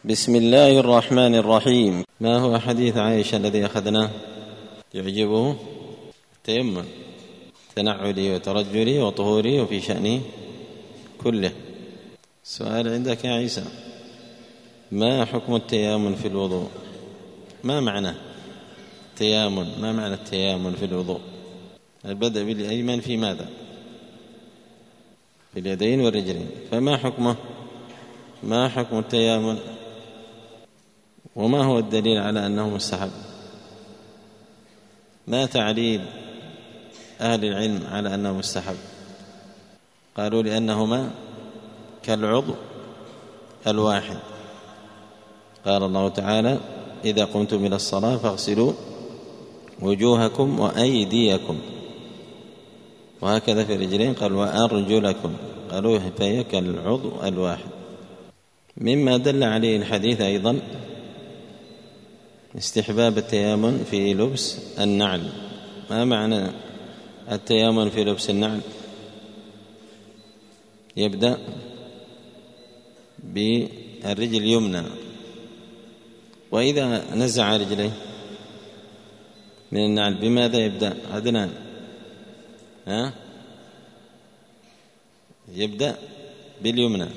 بسم الله الرحمن الرحيم. ما هو حديث عائشة الذي أخذناه؟ يعجبه التيمم، تنعلي وترجلي وطهوري وفي شأني كله. سؤال عندك يا عيسى: ما حكم التيامن في الوضوء؟ ما معنى التيامن؟ ما معنى التيامن في الوضوء؟ البدء بالأيمن في ماذا؟ في اليدين والرجلين. فما حكمه؟ ما حكم التيامن؟ وما هو الدليل على أنه مستحب؟ ما تعليل أهل العلم على أنه مستحب؟ قالوا لأنهما كالعضو الواحد. قال الله تعالى: إذا قمتم إلى الصلاة فاغسلوا وجوهكم وأيديكم. وهكذا في الرجلين قال: وأرجلكم. قالوا فهي كالعضو الواحد. مما دل عليه الحديث أيضا استحباب التيامن في لبس النعل. ما معنى التيامن في لبس النعل؟ يبدأ بالرجل اليمنى، وإذا نزع رجليه من النعل بماذا يبدأ؟ عدنان يبدأ باليمنى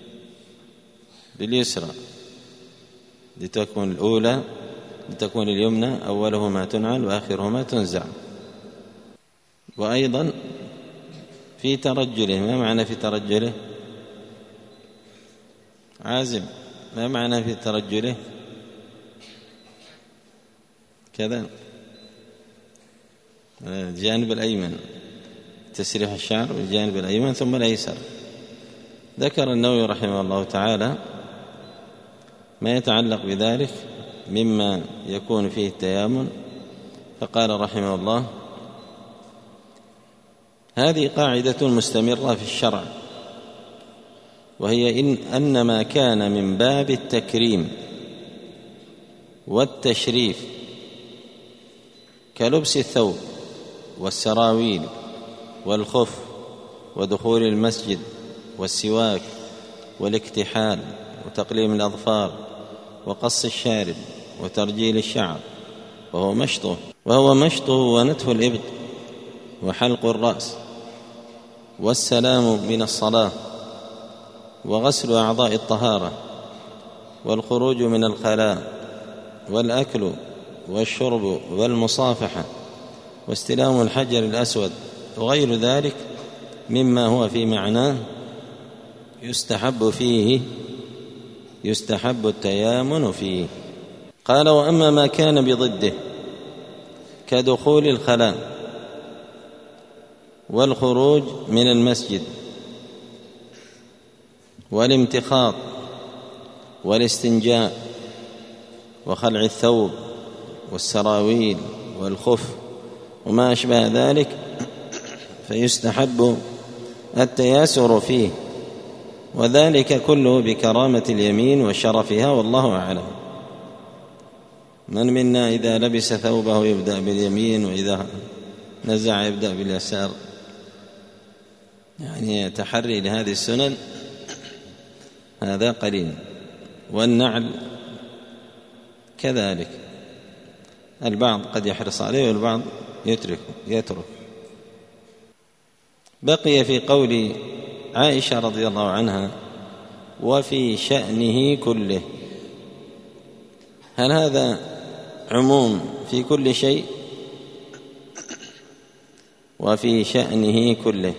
باليسرى لتكون الأولى، لتكون اليمنى أولهما تنعل وآخرهما تنزع. وأيضا في ترجله. ما معنى في ترجله؟ عازم، ما معنى في ترجله؟ كذا الجانب الأيمن، تسريح الشعر والجانب الأيمن ثم الأيسر. ذكر النووي رحمه الله تعالى ما يتعلق بذلك مما يكون فيه التيامن، فقال رحمه الله: هذه قاعدة مستمرة في الشرع، وهي أن ما كان من باب التكريم والتشريف كلبس الثوب والسراويل والخف ودخول المسجد والسواك والاكتحال وتقليم الأظفار وقص الشارب وترجيل الشعر وهو مشطه ونتف الإبط وحلق الرأس والسلام من الصلاة وغسل أعضاء الطهارة والخروج من الخلاء والأكل والشرب والمصافحة واستلام الحجر الأسود وغير ذلك مما هو في معناه يستحب التيامن فيه. قال: وأما ما كان بضده كدخول الخلاء والخروج من المسجد والامتخاط والاستنجاء وخلع الثوب والسراويل والخف وما أشبه ذلك، فيستحب التياسر فيه، وذلك كله بكرامة اليمين وشرفها، والله أعلم. من منا إذا لبس ثوبه يبدأ باليمين، وإذا نزع يبدأ باليسار؟ يعني تحري لهذه السنن هذا قليل. والنعل كذلك، البعض قد يحرص عليه والبعض يترك. بقي في قول عائشة رضي الله عنها: وفي شأنه كله. هل هذا عموم في كل شيء؟ وفي شأنه كله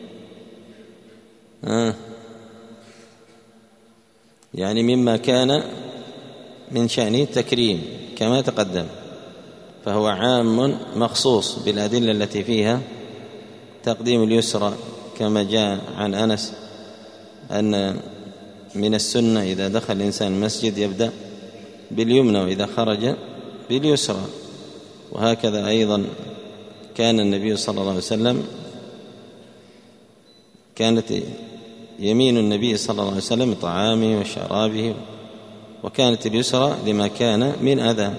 يعني مما كان من شأنه التكريم كما تقدم، فهو عام مخصوص بالأدلة التي فيها تقديم اليسرى، كما جاء عن أنس أن من السنة إذا دخل الإنسان المسجد يبدأ باليمنى وإذا خرج باليسرى. وهكذا أيضا كان النبي صلى الله عليه وسلم، كانت يمين النبي صلى الله عليه وسلم طعامه وشرابه، وكانت اليسرى لما كان من أذى.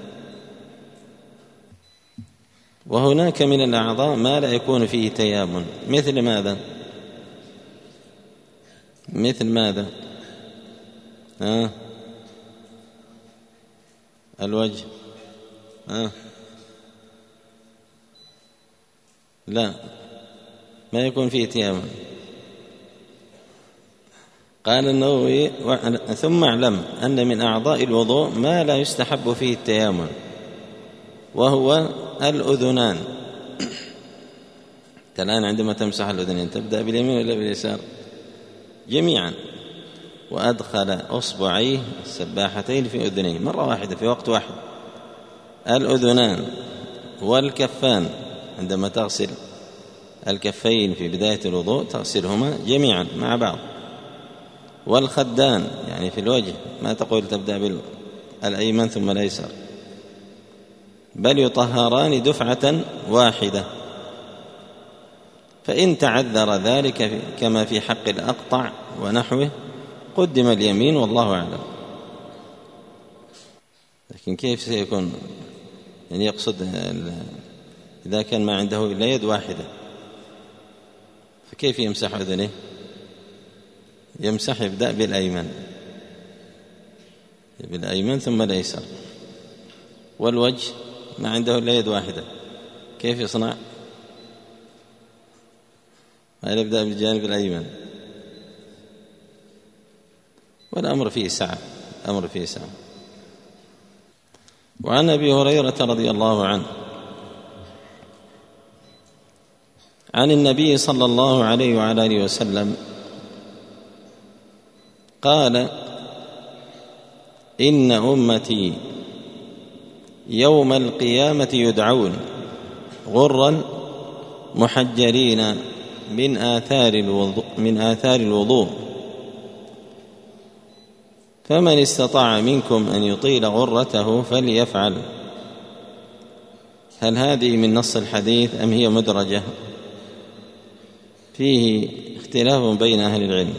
وهناك من الأعضاء ما لا يكون فيه تيامن، مثل ماذا؟ الوجه لا، ما يكون فيه تيامن. قال النووي: ثم اعلم أن من أعضاء الوضوء ما لا يستحب فيه التيامن، وهو الأذنان. الآن عندما تمسح الأذنين تبدأ باليمين ولا باليسار؟ جميعا. وأدخل أصبعيه السباحتين في أذنيه مرة واحدة في وقت واحد. الأذنان والكفان، عندما تغسل الكفين في بداية الوضوء تغسلهما جميعا مع بعض. والخدان يعني في الوجه، ما تقول تبدأ بالأيمن ثم الأيسر، بل يطهران دفعة واحدة. فإن تعذر ذلك كما في حق الأقطع ونحوه قدم اليمين، والله أعلم. لكن كيف سيكون؟ يعني يقصد إذا كان ما عنده إلا يد واحدة فكيف يمسح أذنه؟ يمسح، يبدأ بالأيمن ثم الأيسر. والوجه ما عنده إلا يد واحدة، كيف يصنع؟ ما يبدأ بالجانب الأيمن. والأمر فيه سعة، أمر فيه سعة. وعن أبي هريرة رضي الله عنه عن النبي صلى الله عليه وعلى آله وسلم قال: إن أمتي يوم القيامة يدعون غرا محجلين من آثار الوضوء، فمن استطاع منكم أن يطيل غرته فليفعل. هل هذه من نص الحديث أم هي مدرجة؟ فيه اختلاف بين أهل العلم،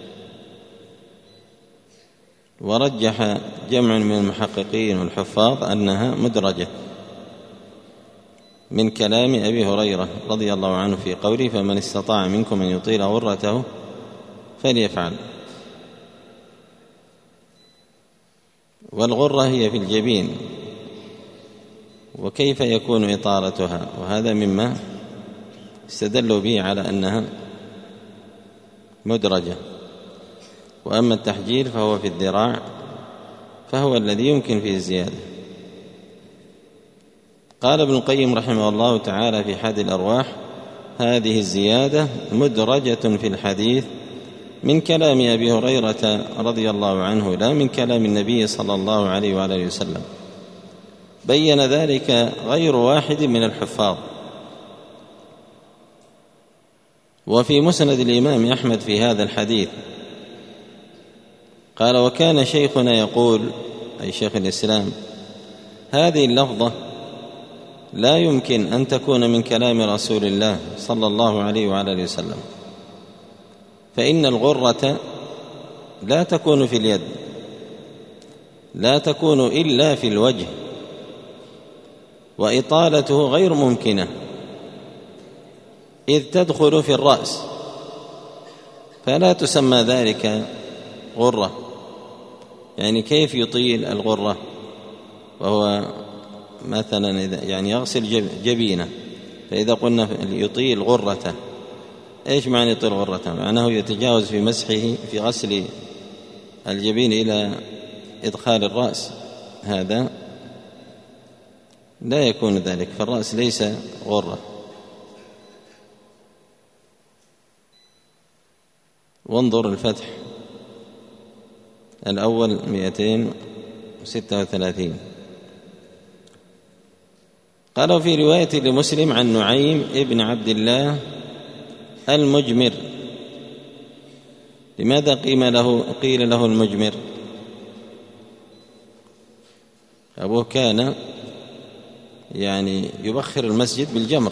ورجح جمع من المحققين والحفاظ أنها مدرجة من كلام أبي هريرة رضي الله عنه في قوله: فمن استطاع منكم أن يطيل غرته فليفعل. والغرة هي في الجبين، وكيف يكون إطالتها؟ وهذا مما استدلوا به على أنها مدرجة. وأما التحجيل فهو في الذراع، فهو الذي يمكن فيه الزيادة. قال ابن القيم رحمه الله تعالى في حاد الأرواح: هذه الزيادة مدرجة في الحديث من كلام أبي هريرة رضي الله عنه، لا من كلام النبي صلى الله عليه وآله وسلم. بين ذلك غير واحد من الحفاظ. وفي مسند الإمام أحمد في هذا الحديث قال: وكان شيخنا يقول، أي شيخ الإسلام: هذه اللفظة لا يمكن أن تكون من كلام رسول الله صلى الله عليه وعلى وسلم، فإن الغرة لا تكون في اليد، لا تكون إلا في الوجه، وإطالته غير ممكنة إذ تدخل في الرأس، فلا تسمى ذلك غرة. يعني كيف يطيل الغرة وهو مثلا يعني يغسل جبينه؟ فإذا قلنا يطيل غرته، إيش معنى يطيل غرته؟ معناه يتجاوز في مسحه في غسل الجبين إلى إدخال الرأس، هذا لا يكون ذلك، فالرأس ليس غرة. وانظر الفتح الأول 236. قالوا في رواية لمسلم عن نعيم ابن عبد الله المجمر. لماذا قيل له المجمر؟ أبوه كان يعني يبخر المسجد بالجمر،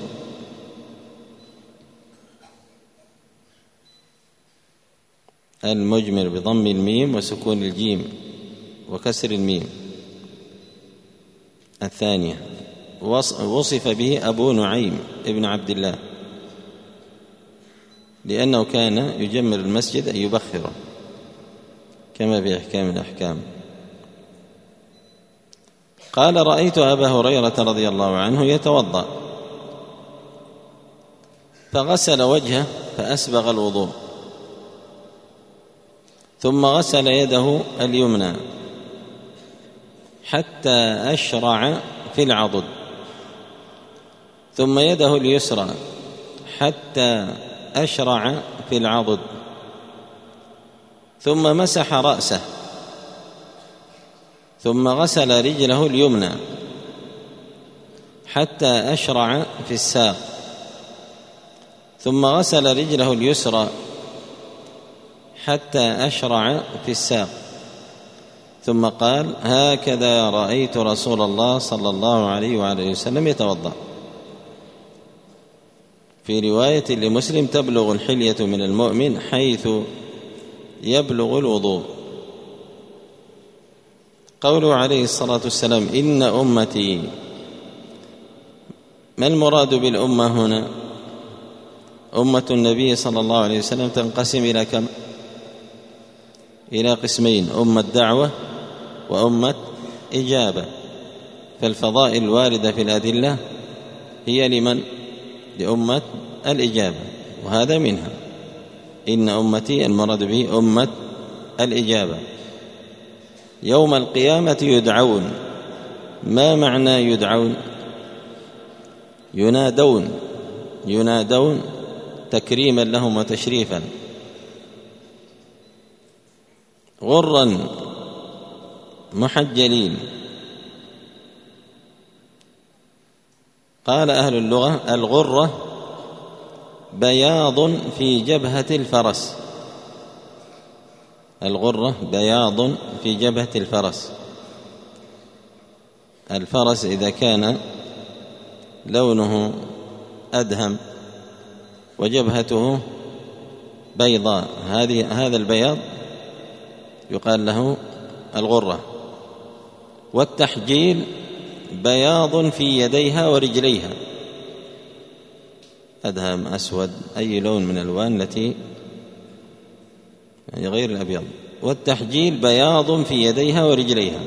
المجمر بضم الميم وسكون الجيم وكسر الميم الثانية. وصف به أبو نعيم ابن عبد الله لأنه كان يجمر المسجد أي يبخره، كما في أحكام الأحكام. قال: رأيت أبا هريرة رضي الله عنه يتوضأ فغسل وجهه فأسبغ الوضوء، ثم غسل يده اليمنى حتى أشرع في العضد، ثم يده اليسرى حتى أشرع في العضد، ثم مسح رأسه، ثم غسل رجله اليمنى حتى أشرع في الساق، ثم غسل رجله اليسرى حتى أشرع في الساق، ثم قال: هكذا رأيت رسول الله صلى الله عليه وآله وسلم يتوضأ. في رواية لمسلم: تبلغ الحلية من المؤمن حيث يبلغ الوضوء. قوله عليه الصلاة والسلام: إن أمتي، ما المراد بالأمة هنا؟ أمة النبي صلى الله عليه وسلم تنقسم إلى كم؟ إلى قسمين: أمة دعوة وأمة إجابة. فالفضائل الواردة في الأدلة هي لمن؟ لأمة الإجابة، وهذا منها. إن أمتي المراد به أمة الإجابة. يوم القيامة يدعون. ما معنى يدعون؟ ينادون تكريما لهم وتشريفا. غرا محجلين. قال أهل اللغة: الغرة بياض في جبهة الفرس. الغرة بياض في جبهة الفرس. الفرس إذا كان لونه أدهم وجبهته بيضاء، هذا البياض يقال له الغرة. والتحجيل بياض في يديها ورجليها، أدهم، أسود، أي لون من الألوان التي يعني غير الأبيض. والتحجيل بياض في يديها ورجليها.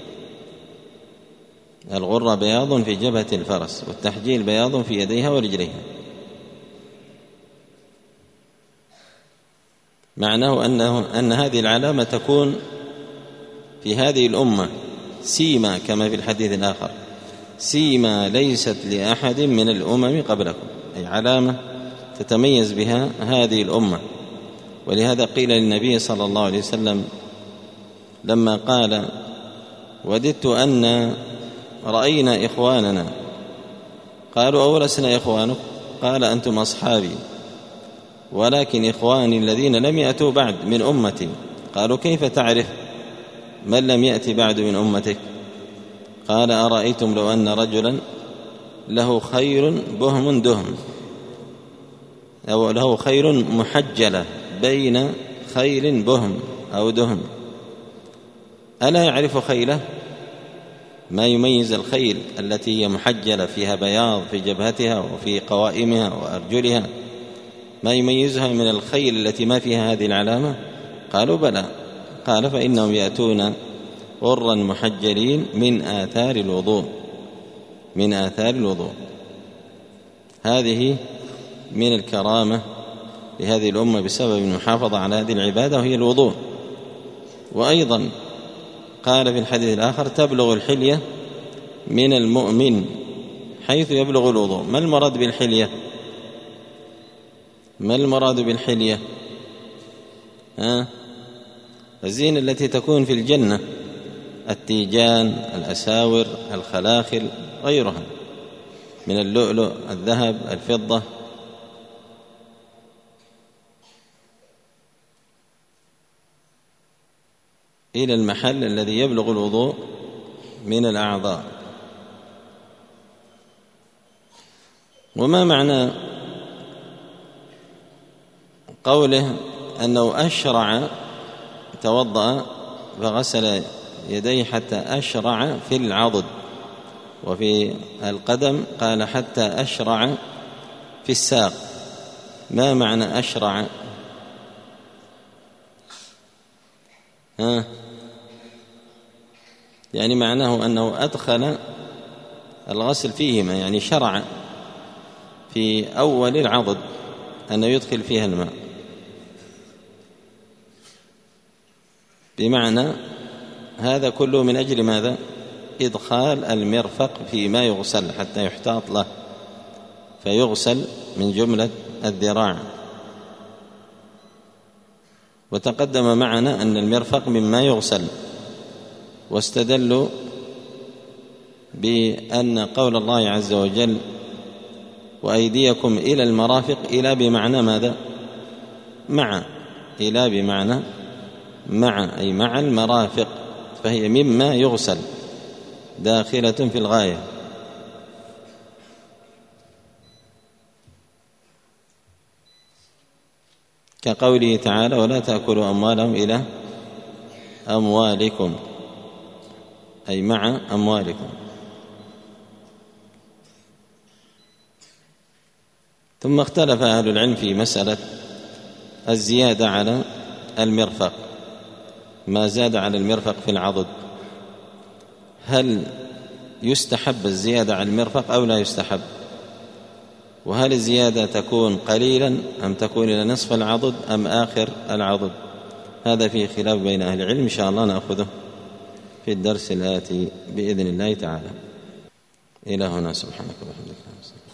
الغرة بياض في جبهة الفرس، والتحجيل بياض في يديها ورجليها. معناه أن هذه العلامة تكون في هذه الأمة سيما، كما في الحديث الآخر: سيما ليست لأحد من الأمم قبلكم، أي علامة تتميز بها هذه الأمة. ولهذا قيل للنبي صلى الله عليه وسلم لما قال: وددت أن رأينا إخواننا. قالوا: أولسنا إخوانك؟ قال: أنتم أصحابي، ولكن إخواني الذين لم يأتوا بعد من أمتي. قالوا: كيف تعرف من لم يأتي بعد من أمتك؟ قال: أرأيتم لو أن رجلا له خير بهم دهم، أو له خير محجلة بين خيل بهم أو دهم، ألا يعرف خيله؟ ما يميز الخيل التي هي محجلة فيها بياض في جبهتها وفي قوائمها وأرجلها، ما يميزها من الخيل التي ما فيها هذه العلامة؟ قالوا: بلى. قال: فإنهم يأتون غرا محجلين من آثار الوضوء. من آثار الوضوء. هذه من الكرامة لهذه الأمة بسبب المحافظة على هذه العبادة، وهي الوضوء. وأيضا قال في الحديث الآخر: تبلغ الحلية من المؤمن حيث يبلغ الوضوء. ما المراد بالحلية؟ ما المراد بالحلية؟ الزينة التي تكون في الجنة: التيجان، الأساور، الخلاخل، غيرها من اللؤلؤ، الذهب، الفضة. إلى المحل الذي يبلغ الوضوء من الأعضاء. وما معنى قوله أنه أشرع توضأ فغسل يديه حتى أشرع في العضد؟ وفي القدم قال: حتى أشرع في الساق. ما معنى أشرع؟ يعني معناه أنه أدخل الغسل فيهما، يعني شرع في أول العضد أنه يدخل فيها الماء، بمعنى هذا كله من أجل ماذا؟ إدخال المرفق فيما يغسل حتى يحتاط له فيغسل من جملة الذراع. وتقدم معنا أن المرفق مما يغسل، واستدلوا بأن قول الله عز وجل وأيديكم إلى المرافق إلى بمعنى ماذا؟ مع، إلى بمعنى مع، أي مع المرافق، فهي مما يغسل داخلة في الغاية. كقوله تعالى ولا تأكلوا أموالهم إلى أموالكم، أي مع أموالكم. ثم اختلف أهل العلم في مسألة الزيادة على المرفق، ما زاد على المرفق في العضد، هل يستحب الزيادة على المرفق أو لا يستحب؟ وهل الزيادة تكون قليلا أم تكون إلى نصف العضد أم آخر العضد؟ هذا فيه خلاف بين أهل العلم، إن شاء الله نأخذه في الدرس الآتي بإذن الله تعالى. إلى هنا، سبحانك وبحمدك.